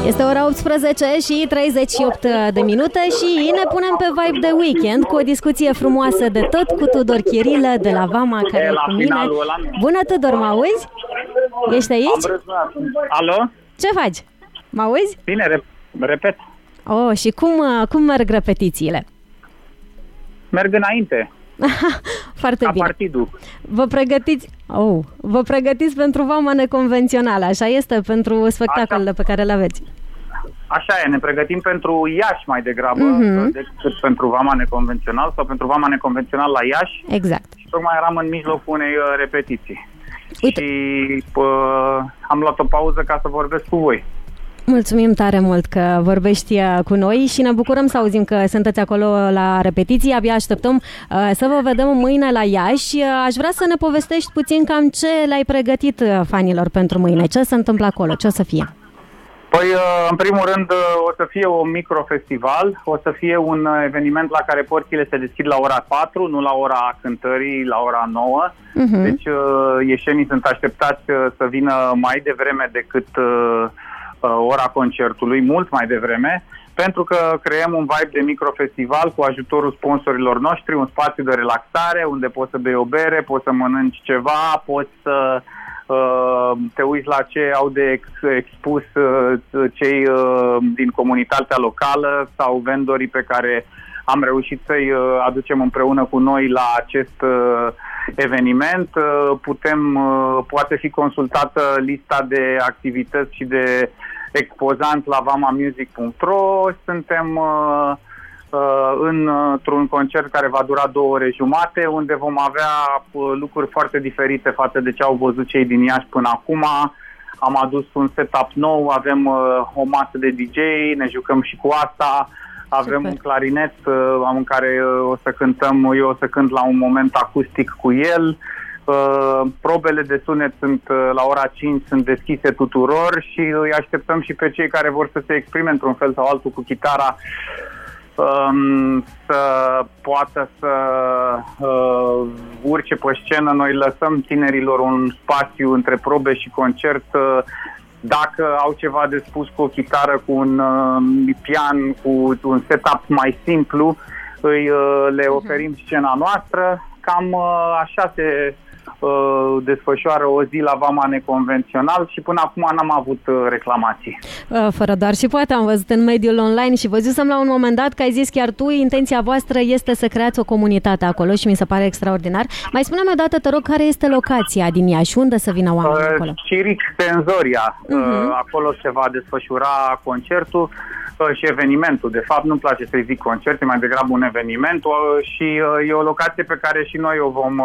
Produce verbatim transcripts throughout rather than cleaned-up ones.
Este ora optsprezece și treizeci și opt de minute și ne punem pe vibe de weekend cu o discuție frumoasă de tot cu Tudor Chirilă de la Vama, care e cu mine. Bună, Tudor, mă auzi? Ești aici? Alo? Ce faci? Mă auzi? Bine, repet. Oh, și cum, cum merg repetițiile? Merg înainte. Foarte ca bine. Partidul. Vă pregătiți, oh, vă pregătiți pentru Vama neconvențională, așa este, pentru spectacolele pe care le aveți. Așa e, ne pregătim pentru Iași mai degrabă mm-hmm. decât pentru Vama neconvențional sau pentru Vama neconvențional la Iași. Exact. Și tocmai eram în mijlocul unei uh, repetiții. Uite. Și uh, am luat o pauză ca să vorbesc cu voi. Mulțumim tare mult că vorbești cu noi și ne bucurăm să auzim că sunteți acolo la repetiții. Abia așteptăm uh, să vă vedem mâine la Iași. Aș vrea să ne povestești puțin cam ce le-ai pregătit fanilor pentru mâine. Ce se întâmplă acolo? Ce o să fie? Păi, în primul rând, o să fie un microfestival, o să fie un eveniment la care porțile se deschid la ora patru, nu la ora cântării, la ora nouă. Uh-huh. Deci, ieșenii sunt așteptați să vină mai devreme decât ora concertului, mult mai devreme, pentru că creăm un vibe de microfestival cu ajutorul sponsorilor noștri, un spațiu de relaxare unde poți să bei o bere, poți să mănânci ceva, poți să uh, te uiți la ce au de ex- expus uh, cei uh, din comunitatea locală sau vendorii pe care am reușit să-i uh, aducem împreună cu noi la acest uh, eveniment. Uh, putem, uh, poate fi consultată lista de activități și de expozanți la vama music punct ro. Suntem uh, uh, în, într-un concert care va dura două ore jumate, unde vom avea uh, lucruri foarte diferite față de ce au văzut cei din Iași până acum. Am adus un setup nou, avem uh, o masă de D J, ne jucăm și cu asta. Avem Super. un clarinet uh, în care uh, o să cântăm, eu o să cânt la un moment acustic cu el. Uh, probele de sunet sunt uh, la ora cinci, sunt deschise tuturor și îi așteptăm și pe cei care vor să se exprime într-un fel sau altul cu chitara um, să poată să uh, urce pe scenă. Noi lăsăm tinerilor un spațiu între probe și concert. Uh, dacă au ceva de spus cu o chitară, cu un uh, pian, cu un setup mai simplu, îi, uh, le oferim scena noastră. Cam uh, așa se uh, desfășoară o zi la Vama neconvențional și până acum n-am avut uh, reclamații. Uh, fără doar și poate am văzut în mediul online și văzusem la un moment dat că ai zis chiar tu, intenția voastră este să creați o comunitate acolo și mi se pare extraordinar. Mai spune-mi o dată, te rog, care este locația din Iași? Unde să vină oamenii uh, acolo? Ciric Tenzoria. Uh-huh. Uh, acolo se va desfășura concertul și evenimentul. De fapt, nu-mi place să-i zic concert, e mai degrabă un eveniment și e o locație pe care și noi o vom,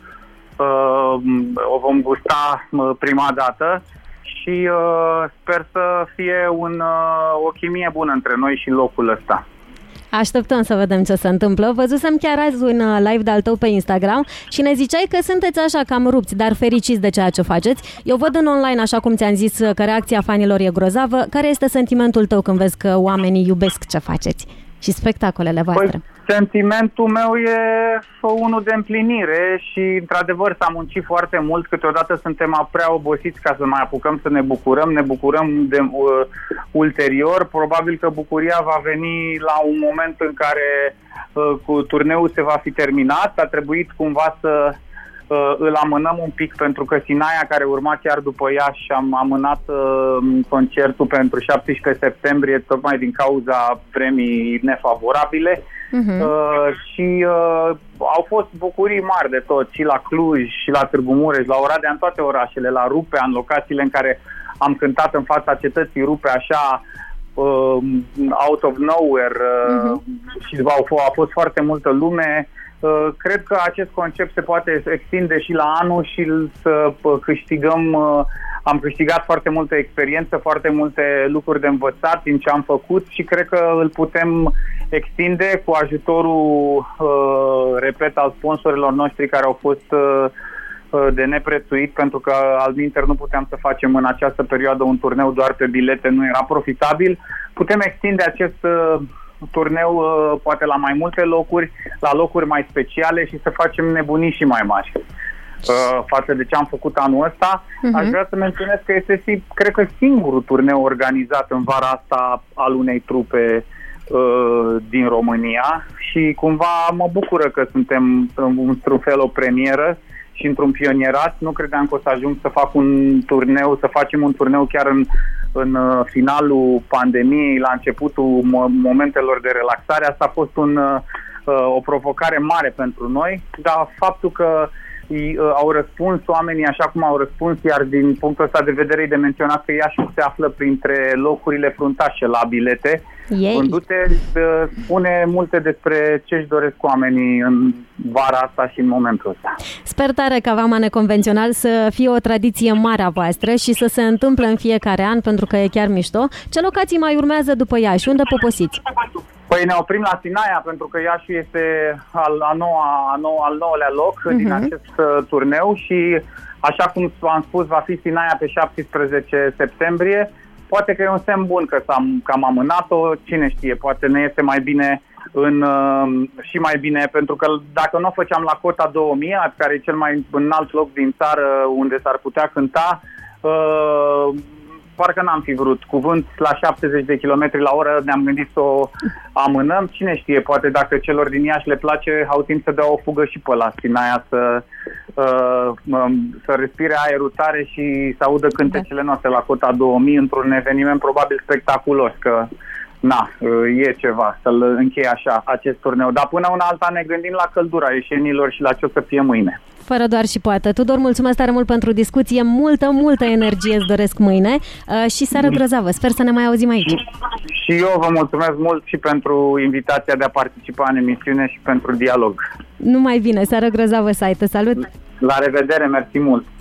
o vom gusta prima dată și sper să fie un, o chimie bună între noi și locul ăsta. Așteptăm să vedem ce se întâmplă. Văzusem chiar azi un live de-al tău pe Instagram și ne ziceai că sunteți așa cam rupți, dar fericiți de ceea ce faceți. Eu văd în online, așa cum ți-am zis, că reacția fanilor e grozavă. Care este sentimentul tău când vezi că oamenii iubesc ce faceți și spectacolele voastre? Păi, sentimentul meu e unul de împlinire și, într-adevăr, s-a muncit foarte mult. Câteodată suntem prea obosiți ca să mai apucăm să ne bucurăm. Ne bucurăm de uh, ulterior. Probabil că bucuria va veni la un moment în care uh, cu turneul se va fi terminat. A trebuit cumva să uh, îl amânăm un pic pentru că Sinaia, care urma chiar după Iași, am amânat uh, concertul pentru șaptesprezece septembrie, tocmai din cauza vremii nefavorabile. Uh-huh. Uh, și uh, au fost bucurii mari de tot, și la Cluj, și la Târgu Mureș, la Oradea, în toate orașele, la Rupea, în locațiile în care am cântat în fața cetății Rupea, așa, uh, out of nowhere, uh, uh-huh. și au f- a fost foarte multă lume. Uh, cred că acest concept se poate extinde și la anul și să câștigăm. Uh, am câștigat foarte multă experiență, foarte multe lucruri de învățat din ce am făcut și cred că îl putem extinde cu ajutorul, uh, repet, al sponsorilor noștri care au fost uh, de neprețuit, pentru că altminteri nu puteam să facem în această perioadă un turneu doar pe bilete, nu era profitabil. Putem extinde acest uh, turneu uh, poate la mai multe locuri, la locuri mai speciale și să facem nebunii și mai mari. uh, față de ce am făcut anul ăsta. Uh-huh. Aș vrea să menționez că este, cred că, singurul turneu organizat în vara asta al unei trupe uh, din România și cumva mă bucură că suntem într-un fel o premieră și într-un pionierat. Nu credeam că o să ajung să fac un turneu, să facem un turneu chiar în, în finalul pandemiei, la începutul momentelor de relaxare. Asta a fost un, o provocare mare pentru noi, dar faptul că au răspuns oamenii așa cum au răspuns, iar din punctul ăsta de vedere e de menționat că Iașiul se află printre locurile fruntașe la bilete vândute, spune multe despre ce își doresc oamenii în vara asta și în momentul ăsta. Sper tare ca Vama Neconvențional să fie o tradiție mare a voastră și să se întâmple în fiecare an, pentru că e chiar mișto. Ce locații mai urmează după Iași? Unde poposiți? Păi ne oprim la Sinaia, pentru că Iașiul este al, a noua, a noua, al nouălea loc uh-huh. din acest uh, turneu și, așa cum am spus, va fi Sinaia pe șaptesprezece septembrie. Poate că e un semn bun că, am, că am amânat-o, cine știe, poate ne este mai bine în, uh, și mai bine, pentru că dacă nu o făceam la cota două mii, care e cel mai înalt loc din țară unde s-ar putea cânta, uh, parcă n-am fi vrut. Cuvânt la șaptezeci de kilometri la oră, ne-am gândit să o amânăm. Cine știe, poate dacă celor din Iași le place, au timp să dea o fugă și pe la Sinaia, să, uh, să respire aerul tare și să audă cântecele noastre la cota două mii într-un eveniment probabil spectaculos, că na, e ceva să-l încheie așa acest turneu. Dar până una alta ne gândim la căldura ieșenilor și la ce o să fie mâine. Fără doar și poate. Tudor, mulțumesc tare mult pentru discuție, multă, multă energie îți doresc mâine uh, și seară grozavă. Sper să ne mai auzim aici. Și, și eu vă mulțumesc mult și pentru invitația de a participa în emisiune și pentru dialog. Numai bine, seară grozavă să ai. Te salut! La revedere, mersi mult!